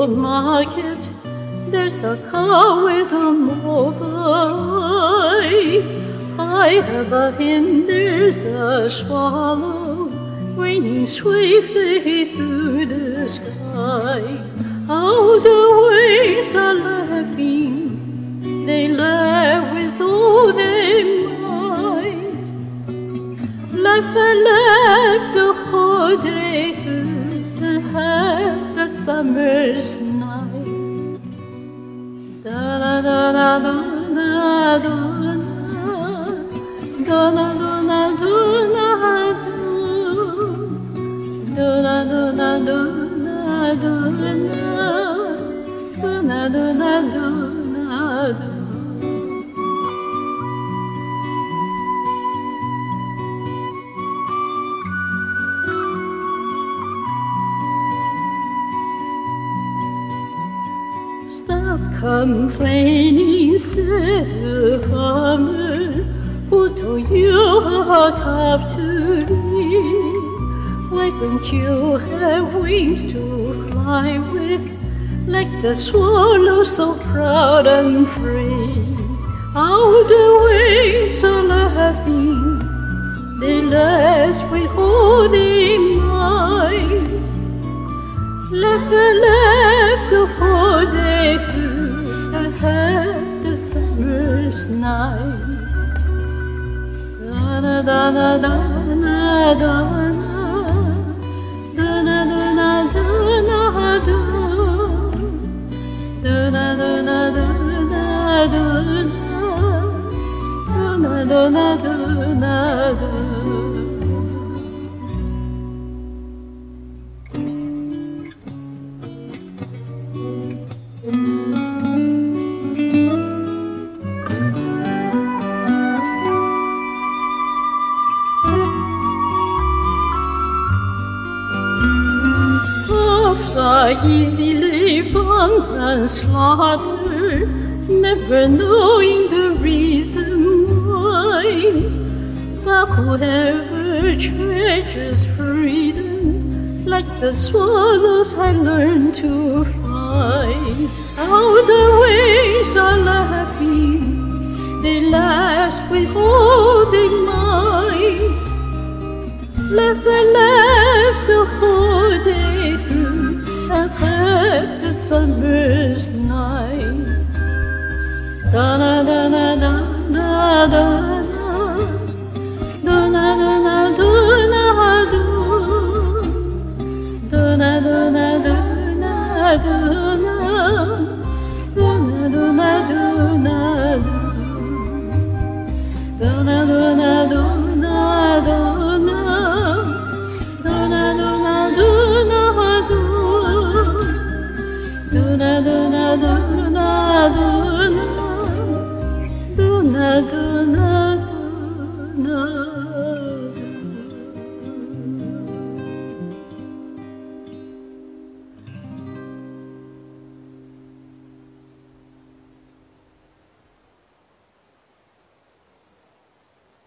old market, there's a cow with a mauve. High above him there's a swallow, winging swiftly through the sky. How the waves are laughing, they laugh with all their might. Laugh and laugh the whole day through, and have the summer's night. Da da da da da da da da da da Stop complaining, said the farmer, who told you how tough to be. Why don't you have wings to fly with, like the swallow so proud and free? How the waves are laughing, they laugh with all their might. Laugh and laugh the whole day through, and have the summer's night. Da da da da da da da da da are easily bound and slaughtered, never knowing the reason why. But whoever treasures freedom, like the swallows I learned to fly. How the waves are laughing, they lash with all their might. Laugh and laugh the whole day through, and have the summer's night. Da da da da da da da da da da da da da